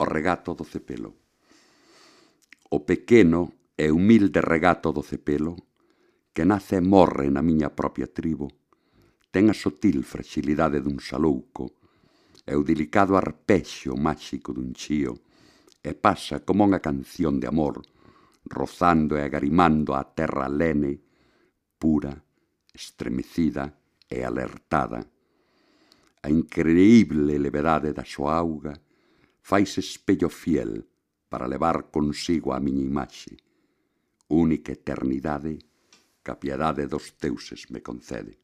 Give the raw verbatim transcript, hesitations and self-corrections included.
o regato do cepelo. O pequeno e humilde regato do cepelo, que nace e morre na miña propia tribo, ten a sotil fragilidade dun salouco e o delicado arpexio máxico dun chío, e pasa como unha canción de amor, rozando e agarimando a terra lene, pura, estremecida e alertada. A increíble levedade da súa auga faise espello fiel para levar consigo a miña imaxe, única eternidade que a piedade dos deuses me concede.